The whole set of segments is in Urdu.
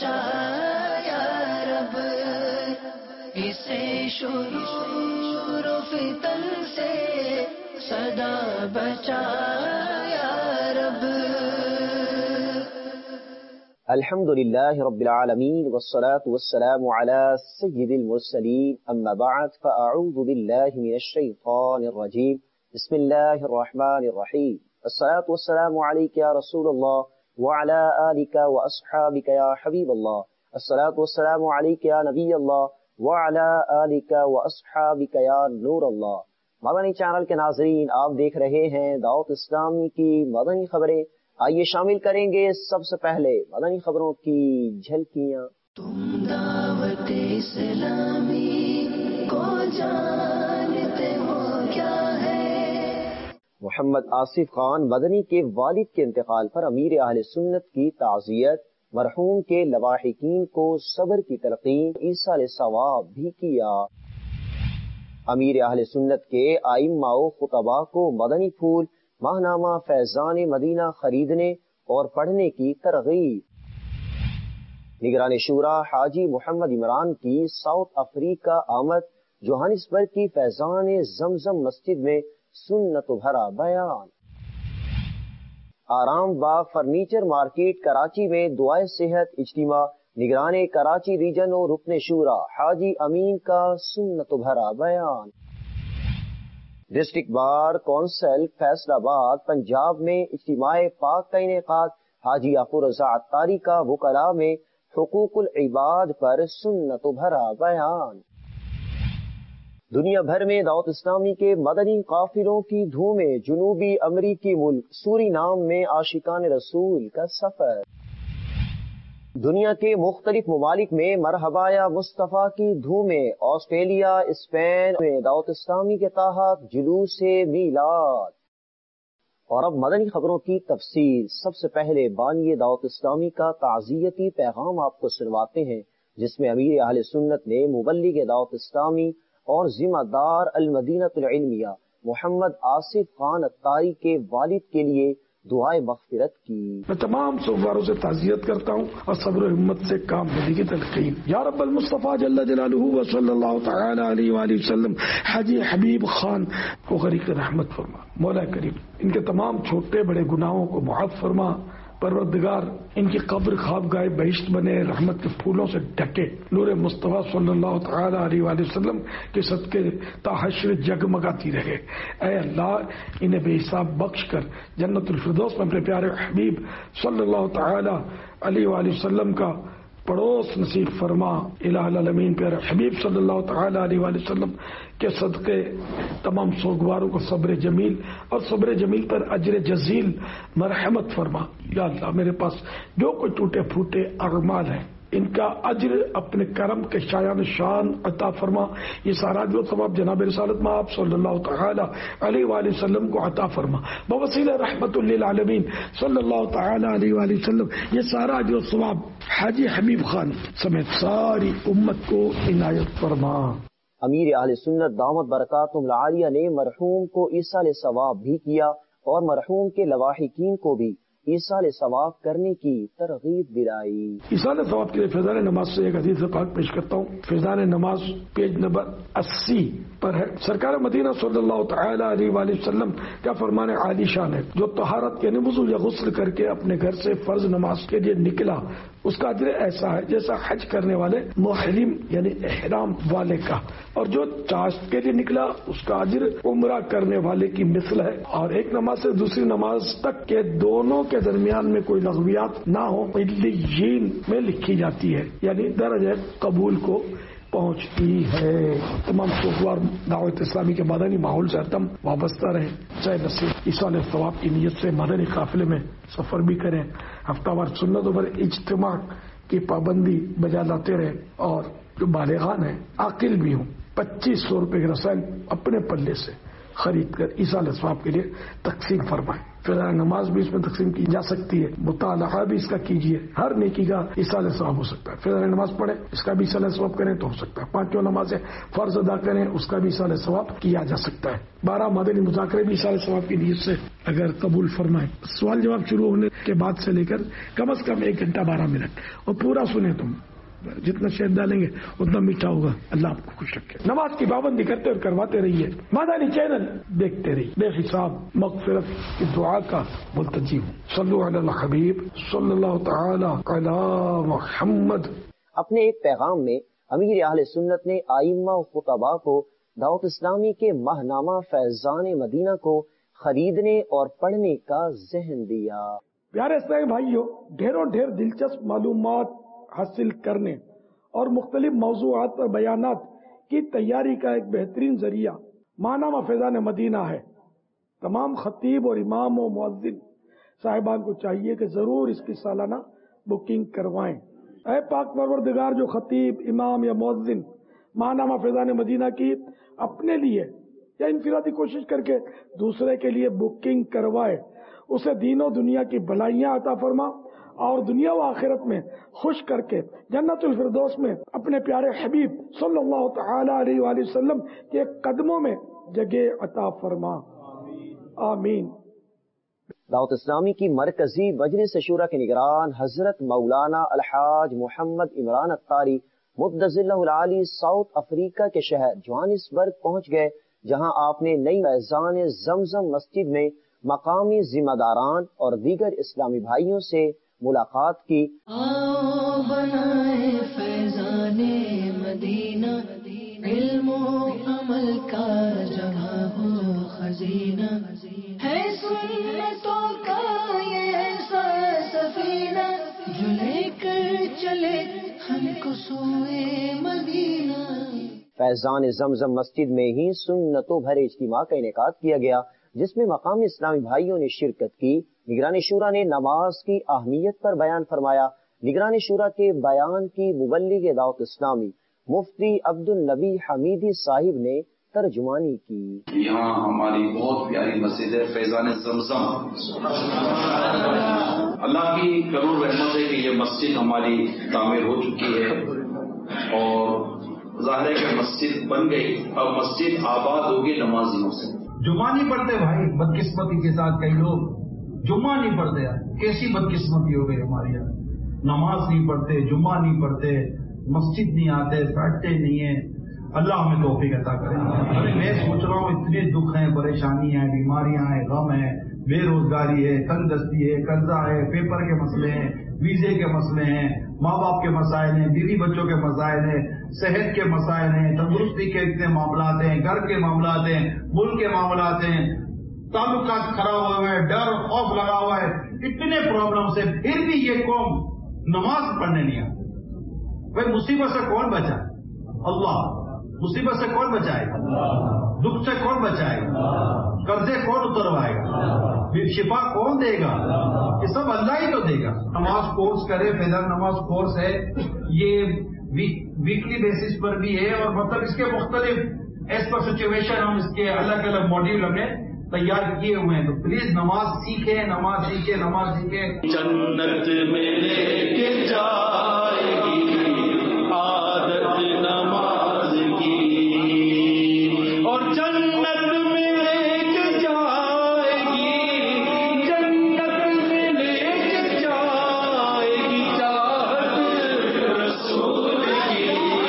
بچا یا رب، اسے شرور و فتن سے سدا بچا یا رب۔ الحمد للہ رب العالمین والصلاة والسلام علی سید المرسلین، اما بعد فاعوذ باللہ من الشیطان الرجیم، بسم اللہ الرحمن الرحیم، الصلاة والسلام علیک یا رسول اللہ وعلی آلک واصحابک یا حبیب اللہ، الصلاة والسلام علیک یا نبی اللہ وعلی آلک واصحابک یا نور اللہ۔ مدنی چینل کے ناظرین، آپ دیکھ رہے ہیں دعوت اسلامی کی مدنی خبریں۔ آئیے شامل کریں گے سب سے پہلے مدنی خبروں کی جھلکیاں۔ تم دعوت اسلامی کو جانتے ہو کیا ہے؟ محمد آصف خان مدنی کے والد کے انتقال پر امیر اہل سنت کی تعزیت، مرحوم کے لواحقین کو صبر کی تلقین، ایصال ثواب بھی کیا۔ امیر اہل سنت کے ائمہ و خطباء کو مدنی پھول، ماہنامہ فیضان مدینہ خریدنے اور پڑھنے کی ترغیب۔ نگران شورا حاجی محمد عمران کی ساؤتھ افریقہ آمد، جوہانسبرگ کی فیضان زمزم مسجد میں سنت بھرا بیان۔ آرام باغ فرنیچر مارکیٹ کراچی میں دعائے صحت اجتماع، نگران کراچی ریجن اور رکن شورا حاجی امین کا سنت بھرا بیان۔ ڈسٹرکٹ بار کونسل فیصل آباد پنجاب میں اجتماع پاک کا انعقاد، حاجی یعقوب رضا عطاری کا وکلاء میں حقوق العباد پر سنت بھرا بیان۔ دنیا بھر میں دعوت اسلامی کے مدنی قافلوں کی دھومیں، جنوبی امریکی ملک سورینام میں عاشقان رسول کا سفر۔ دنیا کے مختلف ممالک میں مرحبا یا مصطفیٰ کی دھومیں، آسٹریلیا، اسپین میں دعوت اسلامی کے تحت جلوس میلاد۔ اور اب مدنی خبروں کی تفصیل۔ سب سے پہلے بانی دعوت اسلامی کا تعزیتی پیغام آپ کو سنواتے ہیں، جس میں امیر اہل سنت نے مبلغ دعوت اسلامی اور ذمہ دار المدینہ العلمیہ محمد آصف خان عطاری کے والد کے لیے دعائے مغفرت کی۔ میں تمام سوگواروں سے تعزیت کرتا ہوں اور صبر و ہمت سے کام لینے کی تلقین۔ یا رب المصطفیٰ جل جلالہ و صلی اللہ تعالی علیہ وآلہ وسلم حاجی حبیب خان کو غریق رحمت فرما۔ مولا کریم ان کے تمام چھوٹے بڑے گناہوں کو معاف فرما۔ پروردگار ان کی قبر خوابگاہ بہشت بنے، رحمت کے پھولوں سے ڈھکے، نور مصطفیٰ صلی اللہ تعالی علیہ وآلہ وسلم کے صدقے تا حشر جگمگاتی رہے۔ اے اللہ انہیں بے حساب بخش کر جنت الفردوس میں اپنے پیارے حبیب صلی اللہ تعالی علیہ وآلہ وسلم کا پڑوس نصیب فرما۔ الہ العالمین پیارے حبیب صلی اللہ تعالی علیہ وآلہ وسلم کے صدقے تمام سوگواروں کو صبر جمیل اور صبر جمیل پر اجر جزیل مرحمت فرما۔ یا اللہ میرے پاس جو کوئی ٹوٹے پھوٹے اعمال ہیں، ان کا اجر اپنے کرم کے شایان شان عطا فرما۔ یہ سارا جو ثواب جناب رسالت مآب صلی اللہ تعالی علیہ وآلہ وسلم کو عطا فرما۔ بوسیلہ رحمت للعالمین صلی اللہ تعالی علیہ وآلہ وسلم یہ سارا جو ثواب حاجی حبیب خان سمیت ساری امت کو عنایت فرما۔ امیر اہل سنت دامت برکاتہم العالیہ نے مرحوم کو ایصال ثواب بھی کیا اور مرحوم کے لواحقین کو بھی ایصال ثواب کرنے کی ترغیب دلائی۔ ایصال ثواب کے لیے فیضان نماز سے ایک حدیث پاک پیش کرتا ہوں۔ فیضان نماز پیج نمبر 80 پر ہے۔ سرکار مدینہ صلی اللہ تعالی علیہ وآلہ وسلم کا فرمان عالی شان ہے، جو طہارت یعنی وضو یا غسل کر کے اپنے گھر سے فرض نماز کے لیے نکلا، اس کا اجر ایسا ہے جیسا حج کرنے والے محرم یعنی احرام والے کا، اور جو چاشت کے لیے نکلا اس کا اجر عمرہ کرنے والے کی مثل ہے۔ اور ایک نماز سے دوسری نماز تک کے دونوں کے درمیان میں کوئی لغویات نہ ہو، علیین میں لکھی جاتی ہے، یعنی درجہ قبول کو پہنچتی ہے۔ تمام سوگوار دعوت اسلامی کے مدنی ماحول سے ہردم وابستہ رہیں، چاہے نصیب ایصال ثواب کی نیت سے مدنی قافلے میں سفر بھی کریں، ہفتہ وار سنتوں پر اجتماع کی پابندی بجا لاتے رہیں، اور جو بالغان ہیں عاقل بھی ہوں 2500 روپے کے رسائل اپنے پلے سے خرید کر ایصال ثواب کے لیے تقسیم فرمائیں۔ فیضان نماز بھی اس میں تقسیم کی جا سکتی ہے، مطالعہ بھی اس کا کیجیے، ہر نیکی کا ایصال ثواب ہو سکتا ہے۔ فیضان نماز پڑھیں، اس کا بھی ایصال ثواب کریں تو ہو سکتا ہے۔ 5 نمازیں فرض ادا کریں، اس کا بھی ایصال ثواب کیا جا سکتا ہے۔ 12 مدنی مذاکرے بھی ایصال ثواب کی نیت سے اگر قبول فرمائیں. سوال جواب شروع ہونے کے بعد سے لے کر کم از کم 1 گھنٹہ 12 منٹ اور پورا سنیں. تم جتنا شہد ڈالیں گے اتنا میٹھا ہوگا. اللہ آپ کو خوش رکھے. نماز کی پابندی کرتے اور کرواتے رہیے. مدنی چینل دیکھتے رہیے. بے حساب مغفرت کی دعا کا ملتجی ہوں. صلو علی الحبیب صلی اللہ تعالی علی محمد. اپنے ایک پیغام میں امیر اہل سنت نے ائمہ و خطباء کو دعوت اسلامی کے ماہنامہ فیضان مدینہ کو خریدنے اور پڑھنے کا ذہن دیا. پیارے اسلامی بھائیوں، ڈھیروں ڈھیر دلچسپ معلومات حاصل کرنے اور مختلف موضوعات پر بیانات کی تیاری کا ایک بہترین ذریعہ ماہنامہ فیضان مدینہ ہے. تمام خطیب اور امام و مؤذن صاحبان کو چاہیے کہ ضرور اس کی سالانہ بکنگ کروائیں. اے پاک پروردگار، جو خطیب، امام یا مؤذن ماہنامہ فیضان مدینہ کی اپنے لیے یا انفرادی کوشش کر کے دوسرے کے لیے بکنگ کروائے، اسے دین و دنیا کی بھلائیاں عطا فرما اور دنیا و آخرت میں خوش کر کے جنت الفردوس میں اپنے پیارے حبیب صلی اللہ تعالی علیہ وآلہ وسلم کے قدموں میں جگہ عطا فرما. آمین. دعوت اسلامی کی مرکزی مجلس شورا کے نگران حضرت مولانا الحاج محمد عمران اتاری مقدس اللہ العالی ساؤتھ افریقہ کے شہر جوہانسبرگ پہنچ گئے، جہاں آپ نے نئی فیضان زمزم مسجد میں مقامی ذمہ داران اور دیگر اسلامی بھائیوں سے ملاقات کی. آؤ بنائے فیضان مدینہ، علم و عمل کا جگہ ہو خزینہ، ہے سنتوں کا یہ ایسا سفینہ، جو لے کر چلے ہم کو سوئے مدینہ. فیضان زمزم مسجد میں ہی سنتوں بھرے اجتماع کا انعقاد کیا گیا، جس میں مقامی اسلامی بھائیوں نے شرکت کی. نگران شورا نے نماز کی اہمیت پر بیان فرمایا. نگران شورا کے بیان کی مبلغ دعوت اسلامی مفتی عبد النبی حمیدی صاحب نے ترجمانی کی. یہاں ہماری بہت پیاری مسجد ہے فیضان زمزم. اللہ کی کروڑ رحمت ہے کہ یہ مسجد ہماری تعمیر ہو چکی ہے اور ظاہر ہے کہ مسجد بن گئی. اب مسجد آباد ہوگی نمازیوں سے. جمعہ نہیں پڑھتے بھائی، بدقسمتی کے ساتھ کئی لوگ جمعہ نہیں پڑھتے. کیسی بدقسمتی ہو گئی ہمارے یہاں. نماز نہیں پڑھتے، جمعہ نہیں پڑھتے، مسجد نہیں آتے، بیٹھتے نہیں ہیں. اللہ ہمیں توفیق عطا کرے. میں سوچ رہا ہوں اتنے دکھ ہیں، پریشانی ہیں، بیماریاں ہیں، غم ہیں، بے روزگاری ہے، تنگ دستی ہے، قرضہ ہے، پیپر کے مسئلے ہیں، ویزے کے مسئلے ہیں، ماں باپ کے مسائل ہیں، بیوی بچوں کے مسائل ہیں، صحت کے مسائل ہیں، تندرستی کے اتنے معاملات ہیں، گھر کے معاملات ہیں، ملک کے معاملات ہیں، تعلقات خراب ہوئے ہیں، ڈر خوف لگا ہوا ہے، اتنے پرابلمس ہیں. پھر بھی یہ قوم نماز پڑھنے نہیں آتی. بھائی مصیبت سے کون بچائے؟ اللہ. مصیبت سے کون بچائے گا؟ دکھ سے کون بچائے گا؟ قرضے کون اتروائے گا؟ شفا کون دے گا؟ یہ سب اللہ ہی تو دے گا. نماز کورس کرے، فیضان نماز کورس ہے، یہ ویکلی بیسس پر بھی ہے اور مطلب اس کے مختلف ایز پر سچویشن ہم اس کے الگ الگ ماڈیول ہم نے تیار کیے ہوئے ہیں. تو پلیز نماز سیکھیں، نماز سیکھیں، نماز سیکھیں. جنت میں لے کے جائے گی عادت نماز کی، اور جنت میں لے کے جائے گی، جنت میں لے کے جائے گی چاہت رسول کی،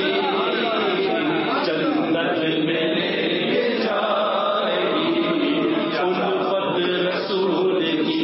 جنت میں لے کے جائے گی الفت رسول کی.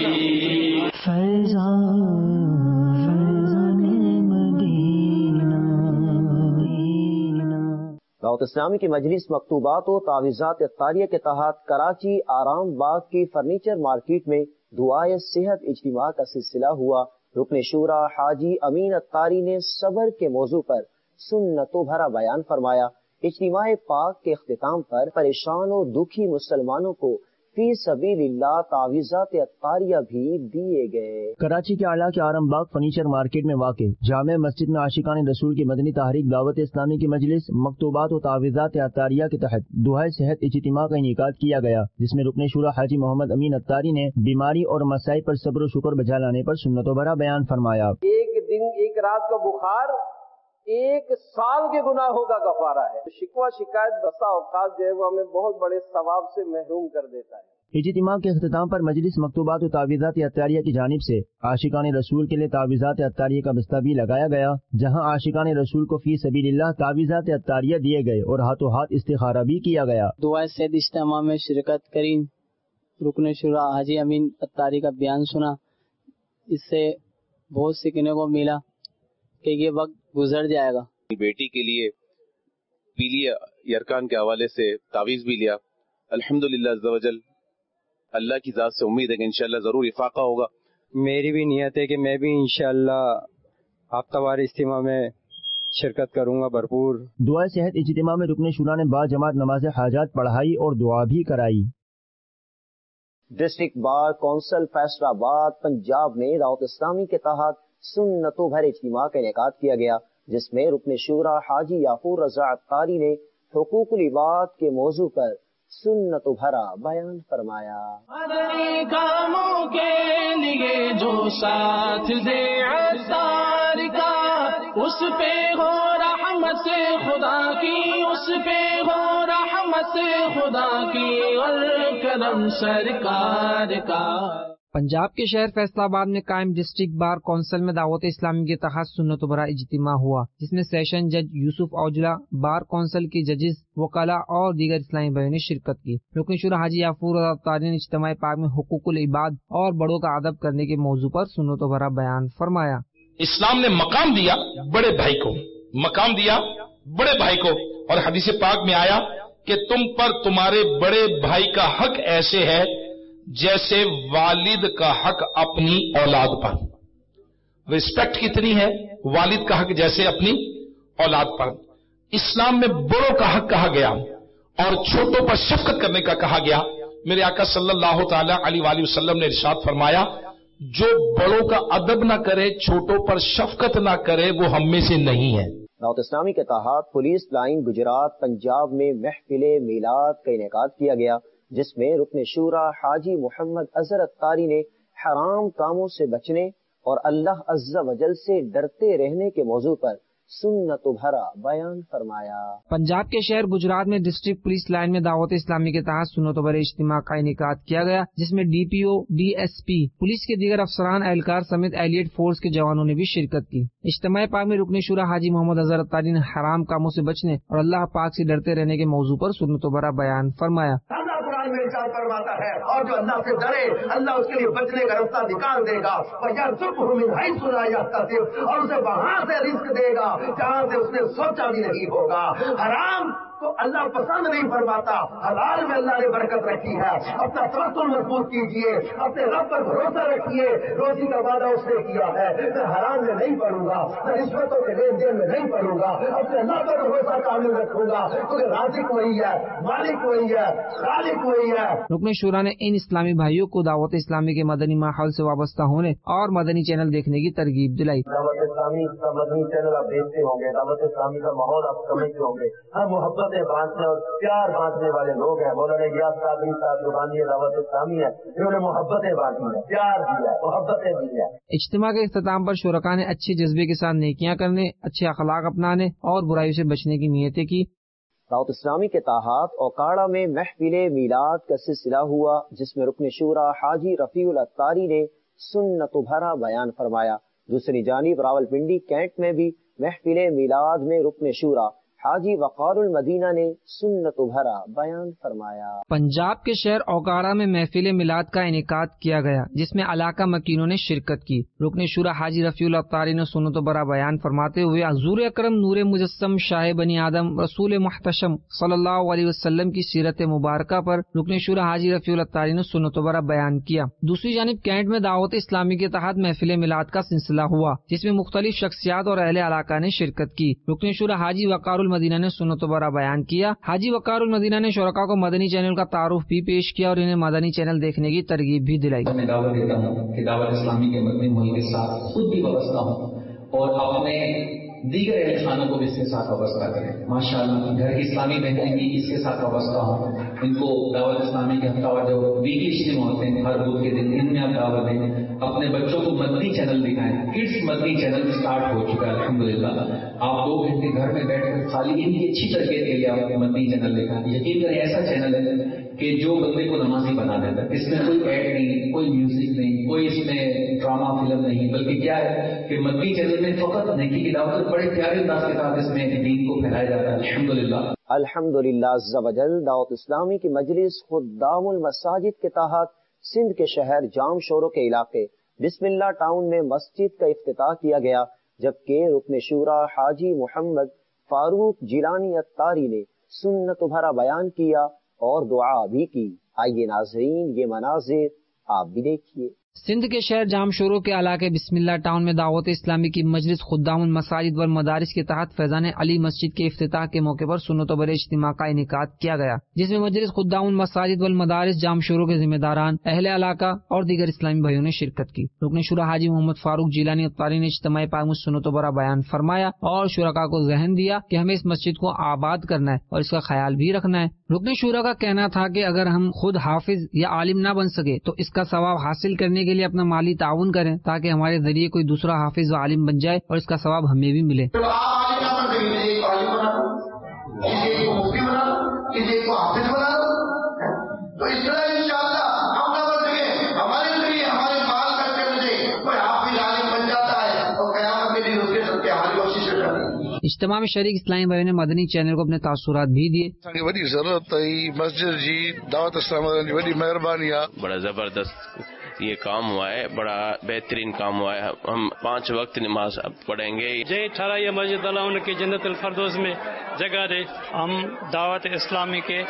دعوت اسلامی کی مجلس مکتوبات و تعویذات اتاریہ کے تحت کراچی آرام باغ کی فرنیچر مارکیٹ میں دعائے صحت اجتماع کا سلسلہ ہوا. رکن شورا حاجی امین اتاری نے صبر کے موضوع پر سنتوں بھرا بیان فرمایا. اجتماع پاک کے اختتام پر پریشان و دکھی مسلمانوں کو فی سبیل اللہ تعویذات اتاریہ بھی دیے گئے. کراچی کے اعلیٰ کے آرام باغ فرنیچر مارکیٹ میں واقع جامع مسجد میں عاشقان رسول کی مدنی تحریک دعوت اسلامی کی مجلس مکتوبات و تعویذات اتاریہ کے تحت دعائے صحت اجتماع کا انعقاد کیا گیا، جس میں رکن شورا حاجی محمد امین اتاری نے بیماری اور مسائل پر صبر و شکر بجا لانے پر سنتوں بھرا بیان فرمایا. ایک دن ایک رات کا بخار 1 سال کے گناہوں کا کفارہ ہے. شکوہ شکایت بسا اوقات جو ہے وہ ہمیں بہت بڑے ثواب سے محروم کر دیتا ہے. اجتماع کے اختتام پر مجلس مکتوبات و تعویذات عطاریہ کی جانب سے عاشقان رسول کے لیے تعویذات عطاریہ کا بستہ بھی لگایا گیا، جہاں عاشقان رسول کو فی سبیل اللہ تعویذات عطاریہ دیے گئے اور ہاتھوں ہاتھ استخارہ بھی کیا گیا۔ دعائے سید اجتماع میں شرکت کری، رکن شورا حاجی امین عطاری کا بیان سنا، اس سے بہت سیکھنے کو ملا کہ یہ وقت گزر جائے گا۔ بیٹی کے لیے پیلی یرکان کے حوالے سے تعویذ بھی لیا۔ الحمدللہ عز و جل، اللہ کی ذات سے امید ہے کہ انشاءاللہ ضرور افاقہ ہوگا۔ میری بھی نیت ہے کہ میں بھی انشاءاللہ ہفتہ وار اجتماع میں شرکت کروں گا بھرپور۔ دعائے صحت اجتماع میں رکن شورا نے با جماعت نماز حاجات پڑھائی اور دعا بھی کرائی۔ ڈسٹرکٹ بار کونسل فیصل آباد پنجاب میں دعوت اسلامی کے تحت سنتوں بھر اجتماع کا انعقاد کیا گیا، جس میں رکن شورا حاجی یافور رضا عطاری نے حقوق العباد کے موضوع پر سنت بھرا بیان فرمایا۔ مدنی کاموں کے لیے جو ساتھ دے عطار کا، اس پہ ہو رحمت خدا کی، اس پہ ہو رحمت خدا کی اور کرم سرکار کا۔ پنجاب کے شہر فیصل آباد میں قائم ڈسٹرکٹ بار کونسل میں دعوت اسلامی کے تحت سنت و برا اجتماع ہوا، جس میں سیشن جج یوسف اوجلا، بار کونسل کے ججز، وکلاء اور دیگر اسلامی بھائیوں نے شرکت کی۔ رکن شورا حاجی یافور عطاری نے اجتماع پاک میں حقوق العباد اور بڑوں کا ادب کرنے کے موضوع پر سنت و برا بیان فرمایا۔ اسلام نے مقام دیا بڑے بھائی کو، مقام دیا بڑے بھائی کو، اور حدیث پاک میں آیا کہ تم پر تمہارے بڑے بھائی کا حق ایسے ہے جیسے والد کا حق اپنی اولاد پر۔ رسپیکٹ کتنی ہے والد کا حق جیسے اپنی اولاد پر۔ اسلام میں بڑوں کا حق کہا گیا اور چھوٹوں پر شفقت کرنے کا کہا گیا۔ میرے آقا صلی اللہ تعالی علیہ وآلہ وسلم نے ارشاد فرمایا، جو بڑوں کا ادب نہ کرے، چھوٹوں پر شفقت نہ کرے، وہ ہم میں سے نہیں ہے۔ دعوت اسلامی کے تحت پولیس لائن گجرات پنجاب میں محفل میلاد کا انعقاد کیا گیا، جس میں رکن شورا حاجی محمد اظہر عطاری نے حرام کاموں سے بچنے اور اللہ عز و جل سے ڈرتے رہنے کے موضوع پر سنت بھرا بیان فرمایا۔ پنجاب کے شہر گجرات میں ڈسٹرکٹ پولیس لائن میں دعوت اسلامی کے تحت سنت بھرے اجتماع کا انعقاد کیا گیا، جس میں D P O, D S P, police کے دیگر افسران، اہلکار سمیت ایلیٹ فورس کے جوانوں نے بھی شرکت کی۔ اجتماع پاک میں رکن شورا حاجی محمد اظہر عطاری نے حرام کاموں سے بچنے اور اللہ پاک سے ڈرتے رہنے کے موضوع پر سنت بھرا بیان فرمایا۔ میں ارشاد فرماتا ہے، اور جو اللہ سے ڈرے اللہ اس کے لیے بچنے کا راستہ نکال دے گا، اور اسے وہاں سے رزق دے گا جہاں سے اس نے سوچا بھی نہیں ہوگا۔ حرام تو اللہ پسند نہیں فرماتا، حلال میں اللہ نے برکت رکھی ہے۔ اپنا توکل مضبوط کیجیے، اپنے رب پر بھروسہ رکھیے، روزی کا وعدہ اس نے کیا ہے، میں حرام میں نہیں پڑوں گا، میں رشوتوں کے لین دین میں نہیں پڑوں گا، اپنے اللہ پر بھروسہ کامل رکھوں گا، کیونکہ رازق وہی ہے، مالک وہی ہے، خالق وہی ہے۔ رکن شورا نے ان اسلامی بھائیوں کو دعوت اسلامی کے مدنی ماحول سے وابستہ ہونے اور مدنی چینل دیکھنے کی ترغیب دلائی۔ دعوت اسلامی کا مدنی چینل آپ دیکھتے ہوں گے، دعوت اسلامی کا ماحول آپ سمجھتے ہوں گے، ہم محبتیں بانٹنے اور پیار بانٹنے والے لوگ ہیں۔ مولانا غیاث قادری صاحب جو بانی دعوت اسلامی ہے، انہوں نے محبتیں بانٹی ہیں، پیار دیا ہے، محبتیں دی ہیں۔ اجتماع کے اختتام پر شرکاء نے اچھے جذبے کے ساتھ نیکیاں کرنے، اچھے اخلاق اپنانے اور برائیوں سے بچنے کی نیتیں کی۔ دعوت اسلامی کے تحت اوکاڑا میں محفل میلاد کا سلسلہ ہوا، جس میں رکن شورا حاجی رفیع العطاری نے سنت بھرا بیان فرمایا۔ دوسری جانب راولپنڈی کینٹ میں بھی محفل میلاد میں رکن شورا حاجی وقار المدینہ نے سنت بھرا بیان فرمایا۔ پنجاب کے شہر اوکاڑا میں محفل میلاد کا انعقاد کیا گیا، جس میں علاقہ مکینوں نے شرکت کی۔ رکن شورا حاجی رفیع العطاری نے سنت بھرا بیان فرماتے ہوئے حضور اکرم نور مجسم شاہ بنی آدم رسول محتشم صلی اللہ علیہ وسلم کی سیرت مبارکہ پر رکن شورا حاجی رفیع العطاری نے سنت بھرا بیان کیا۔ دوسری جانب کینٹ میں دعوت اسلامی کے تحت محفل میلاد کا سلسلہ ہوا، جس میں مختلف شخصیات اور اہل علاقہ نے شرکت کی۔ رکن شورا حاجی وقار المدینہ نے سنت بھرا بیان کیا۔ حاجی وقار المدینہ نے شرکاء کو مدنی چینل کا تعارف بھی پیش کیا اور انہیں مدنی چینل دیکھنے کی ترغیب بھی دلائی۔ میں دعوت دیتا ہوں کہ دعوت اسلامی کے مدنی ماحول کے ساتھ خود بھی وابستہ ہوں اور اپنے دیگر اہل خانوں کو بھی اس کے ساتھ وابستہ کریں۔ ماشاءاللہ گھر کی اسلامی بہنیں بھی اس کے ساتھ وابستہ ہوں، ان کو دعوت اسلامی کے ہفتہ وار جو ویکلی اجتماع ہوتے ہیں ہر بدھ کے دن، ان میں آپ دعوت دیں، اپنے بچوں کو مدنی چینل دکھائیں۔ کڈس مدنی چینل اسٹارٹ ہو چکا ہے الحمدللہ۔ آپ 2 گھنٹے گھر میں بیٹھ کر خالی ان کی اچھی تربیت کے لیے آپ مدنی چینل دکھائیں۔ یقین کریں ایسا چینل ہے کہ جو بندے کو نمازی بنا دیتا ہے. اس میں کوئی ایڈ نہیں, کوئی میوزک نہیں, کوئی اس میں ڈرامہ فلم نہیں, بلکہ کیا ہے کہ مدنی چینل میں فقط نیکی کی دعوت بڑے پیارے انداز کے ساتھ اس میں دین کو پھیلایا جاتا ہے. الحمدللہ الحمدللہ عز و جل. دعوت اسلامی کی مجلس خدام المساجد کے تحت سندھ کے شہر جام شورو کے علاقے بسم اللہ ٹاؤن میں مسجد کا افتتاح کیا گیا، جبکہ رکن شورا حاجی محمد فاروق جیلانی اتاری نے سنت بھرا بیان کیا اور دعا بھی کی. آئیے ناظرین یہ مناظر آپ بھی دیکھیے. سندھ کے شہر جام شورو کے علاقے بسم اللہ ٹاؤن میں دعوت اسلامی کی مجلس خدام المساجد والمدارس کے تحت فیضان علی مسجد کے افتتاح کے موقع پر سنت و بر اجتماع کا انعقاد کیا گیا، جس میں مجلس خدام المساجد والمدارس جام شورو کے ذمہ داران، اہل علاقہ اور دیگر اسلامی بھائیوں نے شرکت کی. رکن شورا حاجی محمد فاروق جیلانی اتاری نے اجتماع پاک میں سنت و برا بیان فرمایا اور شرکاء کو ذہن دیا کہ ہمیں اس مسجد کو آباد کرنا ہے اور اس کا خیال بھی رکھنا ہے. رکن شورا کا کہنا تھا کہ اگر ہم خود حافظ یا عالم نہ بن سکے تو اس کا ثواب حاصل کرنے کے لیے اپنا مالی تعاون کریں تاکہ ہمارے ذریعے کوئی دوسرا حافظ و عالم بن جائے اور اس کا ثواب ہمیں بھی ملے. اجتماع میں شریک اسلامی بھائی نے مدنی چینل کو اپنے تاثرات بھی دیے. وڈی ضرورت ہے مسجد جی، دعوت اسلام جی وڈی مہربانی ہے. بڑا زبردست یہ کام ہوا ہے، بڑا بہترین کام ہوا ہے. ہم 5 وقت نماز پڑھیں گے. جی ٹھہرا یہ مسجد اللہ ان کی جنت الفردوس میں جگہ دے. ہم دعوت اسلامی کے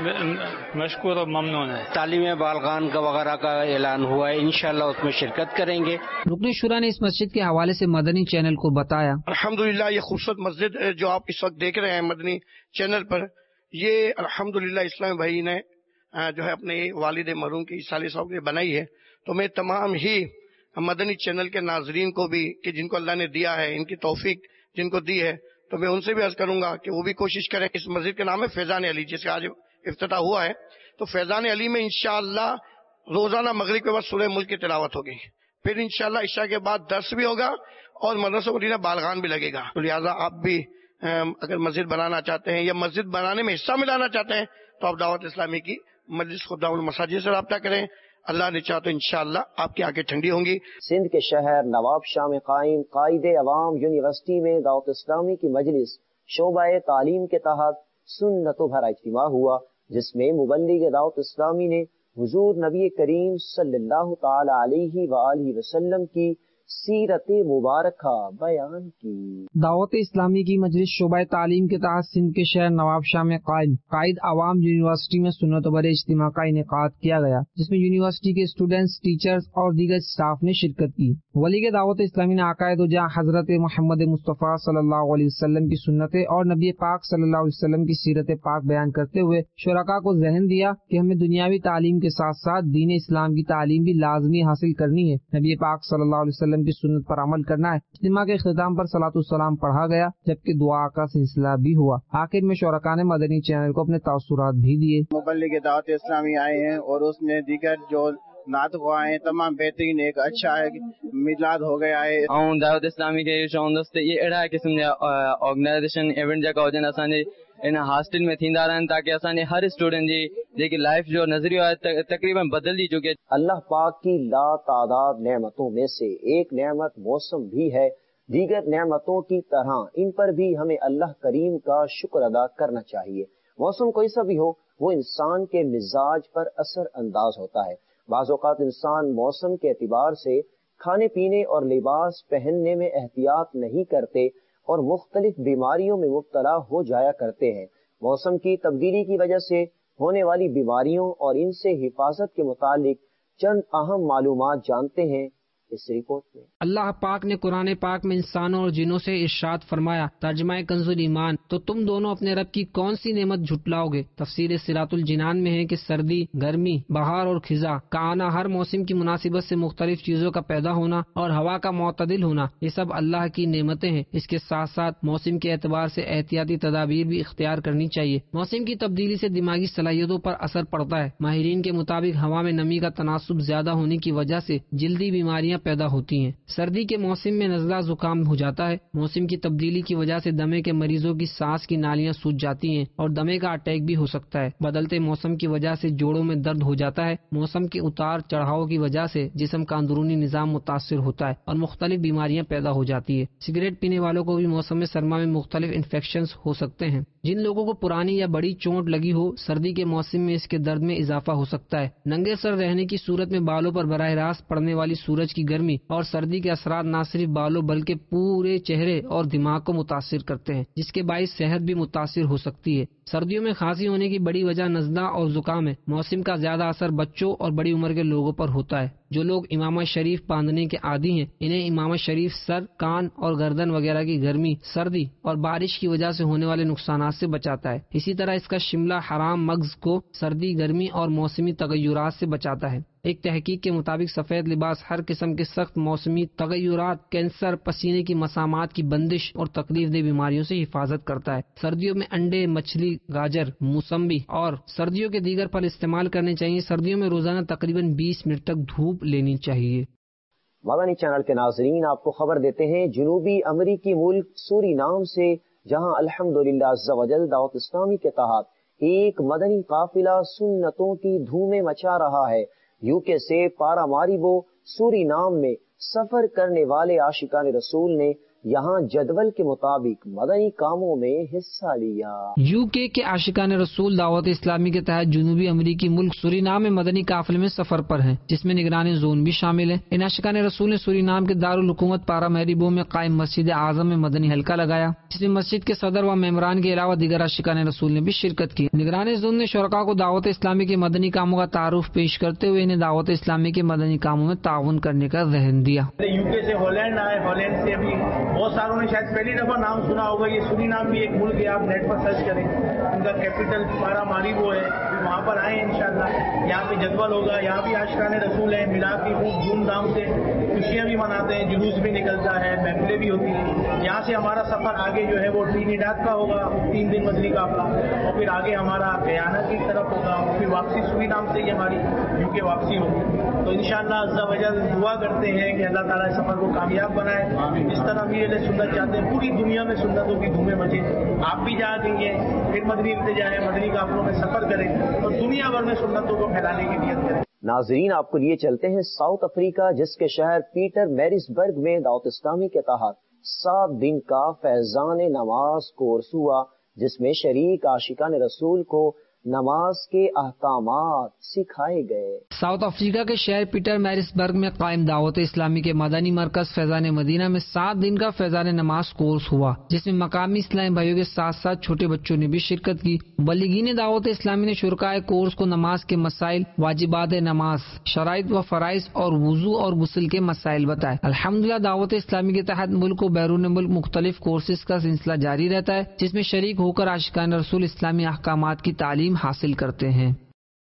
مشکور و ممنون ہیں. تعلیم بالغان کا وغیرہ کا اعلان ہوا ہے، انشاءاللہ اس میں شرکت کریں گے. رکن شورا نے اس مسجد کے حوالے سے مدنی چینل کو بتایا. الحمدللہ یہ خوبصورت مسجد جو آپ اس وقت دیکھ رہے ہیں مدنی چینل پر، یہ الحمدللہ اسلامی بھائی نے جو ہے اپنے والد مرحوم کی سالی صاحب نے بنائی ہے. تو میں تمام ہی مدنی چینل کے ناظرین کو بھی کہ جن کو اللہ نے دیا ہے، ان کی توفیق جن کو دی ہے، تو میں ان سے بھی عرض کروں گا کہ وہ بھی کوشش کریں. اس مسجد کا نام ہے فیضان علی، جس کا آج افتتاح ہوا ہے. تو فیضان علی میں انشاءاللہ روزانہ مغرب کے بعد سورہ ملک کی تلاوت ہوگی، پھر انشاءاللہ عشاء کے بعد درس بھی ہوگا اور مدرسہ مدینہ بالغان بھی لگے گا. تو لہٰذا آپ بھی اگر مسجد بنانا چاہتے ہیں یا مسجد بنانے میں حصہ ملانا چاہتے ہیں تو آپ دعوت اسلامی کی مجلس خدام المساجد سے رابطہ کریں. اللہ نے چاہا تو انشاءاللہ آپ کی آنکھیں ٹھنڈی ہوں گی. سندھ کے شہر نواب شاہ میں قائم قائد عوام یونیورسٹی میں دعوت اسلامی کی مجلس شعبہ تعلیم کے تحت سنت و بھرا اجتماع ہوا، جس میں مبلغ دعوت اسلامی نے حضور نبی کریم صلی اللہ تعالی علیہ وآلہ وسلم کی سیرت مبارکہ بیان کی. دعوت اسلامی کی مجلس شعبہ تعلیم کے تحت سندھ کے شہر نواب شاہ میں قائم قائد عوام یونیورسٹی میں سنت و بر اجتماع کا انعقاد کیا گیا، جس میں یونیورسٹی کے اسٹوڈینٹس، ٹیچرز اور دیگر اسٹاف نے شرکت کی. ولی دعوت اسلامی نے عقائد و جاں حضرت محمد مصطفیٰ صلی اللہ علیہ وسلم کی سنتیں اور نبی پاک صلی اللہ علیہ وسلم کی سیرت پاک بیان کرتے ہوئے شرکاء کو ذہن دیا کہ ہمیں دنیاوی تعلیم کے ساتھ ساتھ دین اسلام کی تعلیم بھی لازمی حاصل کرنی ہے، نبی پاک صلی اللہ علیہ وسلم کی سنت پر عمل کرنا ہے. اجتماع کے اختتام پر صلاۃ السلام پڑھا گیا، جبکہ دعا کا سلسلہ بھی ہوا. آخر میں شرکاء نے مدنی چینل کو اپنے تاثرات بھی دیے. مبلغ دعوت اسلامی آئے ہیں اور اس میں دیگر جو نعت خواہ ہیں تمام بہترین، ایک اچھا میلاد ہو گیا ہے. دعوت اسلامی کے یہ اڑا قسم جا آرگنائزیشن ایونٹ جا ہوجن اسانے ان ہاسٹل میں تھیندا رہن تاکہ اسانے ہر اسٹوڈنٹ جی جیکي لائف جو نظریو ہے تقریباً بدل جي چکي. اللہ پاک کی لا تعداد نعمتوں میں سے ایک نعمت موسم بھی ہے. دیگر نعمتوں کی طرح ان پر بھی ہمیں اللہ کریم کا شکر ادا کرنا چاہیے. موسم کوئی سا بھی ہو، وہ انسان کے مزاج پر اثر انداز ہوتا ہے. بعض اوقات انسان موسم کے اعتبار سے کھانے پینے اور لباس پہننے میں احتیاط نہیں کرتے اور مختلف بیماریوں میں مبتلا ہو جایا کرتے ہیں. موسم کی تبدیلی کی وجہ سے ہونے والی بیماریوں اور ان سے حفاظت کے متعلق چند اہم معلومات جانتے ہیں اس رپورٹ میں. اللہ پاک نے قرآن پاک میں انسانوں اور جنوں سے ارشاد فرمایا، ترجمہ کنز الایمان، تو تم دونوں اپنے رب کی کون سی نعمت جھٹلاؤ گے؟ تفسیر صراط الجنان میں ہے کہ سردی، گرمی، بہار اور خزاں کا آنا، ہر موسم کی مناسبت سے مختلف چیزوں کا پیدا ہونا اور ہوا کا معتدل ہونا، یہ سب اللہ کی نعمتیں ہیں. اس کے ساتھ ساتھ موسم کے اعتبار سے احتیاطی تدابیر بھی اختیار کرنی چاہیے. موسم کی تبدیلی سے دماغی صلاحیتوں پر اثر پڑتا ہے. ماہرین کے مطابق ہوا میں نمی کا تناسب زیادہ ہونے کی وجہ سے جلدی بیماریاں بیماریاں پیدا ہوتی ہیں۔ سردی کے موسم میں نزلہ زکام ہو جاتا ہے۔ موسم کی تبدیلی کی وجہ سے دمے کے مریضوں کی سانس کی نالیاں سوج جاتی ہیں اور دمے کا اٹیک بھی ہو سکتا ہے۔ بدلتے موسم کی وجہ سے جوڑوں میں درد ہو جاتا ہے۔ موسم کے اتار چڑھاؤ کی وجہ سے جسم کا اندرونی نظام متاثر ہوتا ہے اور مختلف بیماریاں پیدا ہو جاتی ہے۔ سگریٹ پینے والوں کو بھی موسم سرما میں مختلف انفیکشنز ہو سکتے ہیں۔ جن لوگوں کو پرانی یا بڑی چوٹ لگی ہو، سردی کے موسم میں اس کے درد میں اضافہ ہو سکتا ہے۔ ننگے سر رہنے کی صورت میں بالوں پر براہ راست پڑنے والی سورج کی گرمی اور سردی کے اثرات نہ صرف بالوں بلکہ پورے چہرے اور دماغ کو متاثر کرتے ہیں، جس کے باعث صحت بھی متاثر ہو سکتی ہے۔ سردیوں میں کھانسی ہونے کی بڑی وجہ نزلہ اور زکام ہے۔ موسم کا زیادہ اثر بچوں اور بڑی عمر کے لوگوں پر ہوتا ہے۔ جو لوگ امامہ شریف باندھنے کے عادی ہیں، انہیں امامہ شریف سر، کان اور گردن وغیرہ کی گرمی، سردی اور بارش کی وجہ سے ہونے والے نقصانات سے بچاتا ہے۔ اسی طرح اس کا شملہ حرام مغز کو سردی، گرمی اور موسمی تغیرات سے بچاتا ہے۔ ایک تحقیق کے مطابق سفید لباس ہر قسم کے سخت موسمی تغیرات، کینسر، پسینے کی مسامات کی بندش اور تکلیف دہ بیماریوں سے حفاظت کرتا ہے۔ سردیوں میں انڈے، مچھلی، گاجر، موسمبی اور سردیوں کے دیگر پھل استعمال کرنے چاہیے۔ سردیوں میں روزانہ تقریباً 20 منٹ تک دھوپ لینی چاہیے۔ مدنی چینل کے ناظرین آپ کو خبر دیتے ہیں جنوبی امریکی ملک سورینام سے، جہاں الحمدللہ عز و جل دعوت اسلامی کے تحت ایک مدنی قافلہ سنتوں کی دھومیں مچا رہا ہے۔ یو کے سے پاراماریبو سورینام میں سفر کرنے والے عاشقان رسول نے یہاں جدول کے مطابق مدنی کاموں میں حصہ لیا۔ یو کے عاشقان رسول دعوت اسلامی کے تحت جنوبی امریکی ملک سورینام میں مدنی قافلے میں سفر پر ہیں، جس میں نگران زون بھی شامل ہے۔ ان عاشقان رسول نے سورینام کے دارالحکومت پاراماریبو میں قائم مسجد اعظم میں مدنی حلقہ لگایا، جس میں مسجد کے صدر و ممبران کے علاوہ دیگر عاشقان رسول نے بھی شرکت کی۔ نگران زون نے شرکاء کو دعوت اسلامی کے مدنی کاموں کا تعارف پیش کرتے ہوئے انہیں دعوت اسلامی کے مدنی کاموں میں تعاون کرنے کا ذہن دیا۔ یو کے سے ہالینڈ آئے، ہالینڈ سے بھی بہت ساروں نے شاید پہلی دفعہ نام سنا ہوگا۔ یہ سورینام بھی ایک ملک ہے، آپ نیٹ پر سرچ کریں، ان کا کیپٹل پاراماریبو ہے، وہاں پر آئیں انشاءاللہ۔ یہاں پہ جدول ہوگا، یہاں بھی عاشقان رسول ہیں، میلاد کی خوب دھوم دھام سے خوشیاں بھی مناتے ہیں، جلوس بھی نکلتا ہے، محفلیں بھی ہوتی ہیں۔ یہاں سے ہمارا سفر آگے جو ہے وہ ٹرینیڈاد کا ہوگا، 3 دن مدنی قافلہ، اور پھر آگے ہمارا گیانا کی طرف ہوگا، اور پھر واپسی سورینام سے ہی ہماری یو کے واپسی ہوگی۔ تو انشاءاللہ عز و جل دعا کرتے ہیں کہ اللہ تعالیٰ اس سفر کو کامیاب بنائے۔ جس طرح امیر علیہ سنت چاہتے ہیں پوری دنیا میں سنتوں کی دھومیں مچے، آپ بھی جا دیں گے، پھر مدنی ارتجاع ہے، مدنی قافلوں میں سفر کریں اور دنیا بھر میں سنتوں کو پھیلانے کی نیت کریں۔ ناظرین آپ کو لیے چلتے ہیں ساؤتھ افریقہ، جس کے شہر پیٹر میریسبرگ میں دعوت اسلامی کے تحت 7 دن کا فیضان نماز کورس ہوا، جس میں شریک عاشقان رسول کو نماز کے احکامات سکھائے گئے۔ ساؤتھ افریقہ کے شہر پیٹر میریسبرگ میں قائم دعوت اسلامی کے مدنی مرکز فیضان مدینہ میں 7 دن کا فیضان نماز کورس ہوا، جس میں مقامی اسلامی بھائیوں کے ساتھ ساتھ چھوٹے بچوں نے بھی شرکت کی۔ مبلغین دعوت اسلامی نے شرکائے کورس کو نماز کے مسائل، واجبات نماز، شرائط و فرائض اور وضو اور غسل کے مسائل بتائے۔ الحمدللہ دعوت اسلامی کے تحت ملک و بیرون ملک مختلف کورسز کا سلسلہ جاری رہتا ہے، جس میں شریک ہو کر عاشقان رسول اسلامی احکامات کی تعلیم حاصل کرتے ہیں۔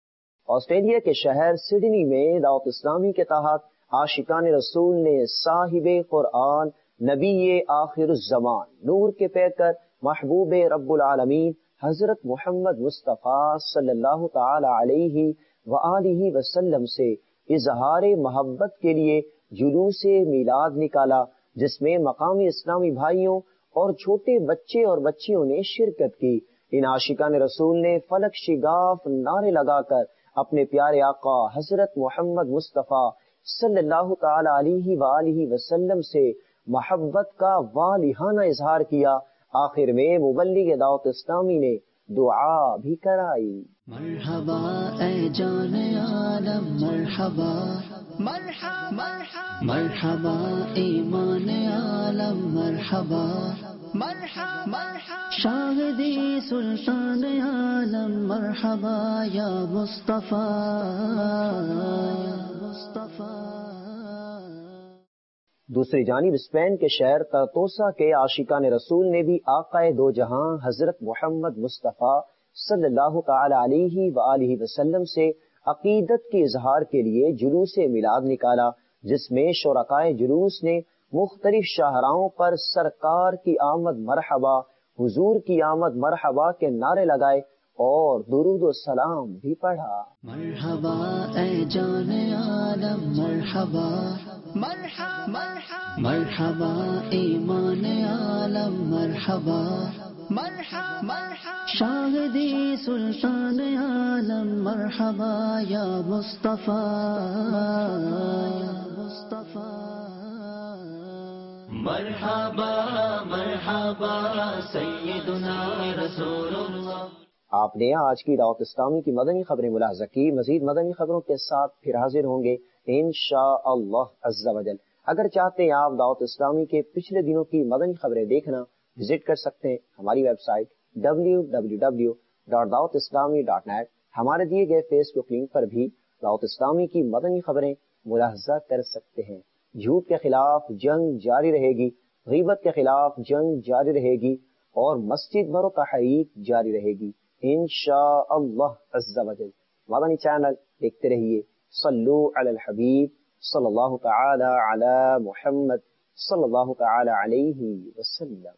آسٹریلیا کے شہر سڈنی میں دعوت اسلامی کے تحت عاشقان رسول نے صاحب قرآن، نبی آخر الزمان، نور کے پیکر، محبوب رب العالمین حضرت محمد مصطفیٰ صلی اللہ تعالی علیہ وآلہ وسلم سے اظہار محبت کے لیے جلوس میلاد نکالا، جس میں مقامی اسلامی بھائیوں اور چھوٹے بچے اور بچیوں نے شرکت کی۔ ان عاشقان رسول نے فلک شگاف نعرے لگا کر اپنے پیارے آقا حضرت محمد مصطفیٰ صلی اللہ تعالی علیہ وآلہ وسلم سے محبت کا والہانہ اظہار کیا۔ آخر میں مبلغ دعوت اسلامی نے دعا بھی کرائی۔ مرحبا اے جان عالم، مرحبا مرحبا مرحبا ایمان عالم، مرحبا مرحبا شاہدی سلطان عالم، مرحبا یا مصطفیٰ مصطفیٰ۔ دوسری جانب اسپین کے شہر ترتوسا کے عاشقان رسول نے بھی آقائے دو جہاں حضرت محمد مصطفیٰ صلی اللہ تعالی علیہ وآلہ وسلم سے عقیدت کے اظہار کے لیے جلوس میلاد نکالا، جس میں شرکائے جلوس نے مختلف شاہراہوں پر سرکار کی آمد مرحبا، حضور کی آمد مرحبا کے نعرے لگائے اور درود و سلام بھی پڑھا۔ مرحبا اے جان عالم مرحبا، مرحبا مرحبا ایمان عالم مرحبا، مرحبا شاہدی سلطان عالم مرحبا یا مصطفیٰ، مرحبا مرحبا سیدنا رسول اللہ۔ آپ نے آج کی دعوت اسلامی کی مدنی خبریں ملاحظہ کی۔ مزید مدنی خبروں کے ساتھ پھر حاضر ہوں گے انشاءاللہ عز و جل۔ اگر چاہتے ہیں آپ دعوت اسلامی کے پچھلے دنوں کی مدنی خبریں دیکھنا، وزٹ کر سکتے ہیں ہماری ویب سائٹ www.dawatislami.net۔ ہمارے دیے گئے فیس بک لنک پر بھی دعوت اسلامی کی مدنی خبریں ملاحظہ کر سکتے ہیں۔ جھوٹ کے خلاف جنگ جاری رہے گی، غیبت کے خلاف جنگ جاری رہے گی، اور مسجد بھرو تحریک جاری رہے گی انشاءاللہ عز و جل۔ مدنی چینل دیکھتے رہیے۔ صلو علی الحبیب صلی اللہ تعالی علی محمد صلی اللہ تعالی علیہ وسلم۔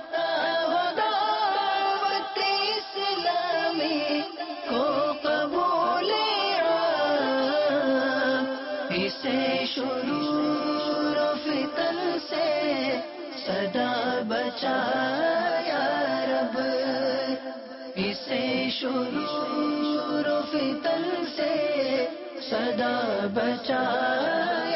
صدا بچایا رب اسے شرور و فتن سے، صدا بچایا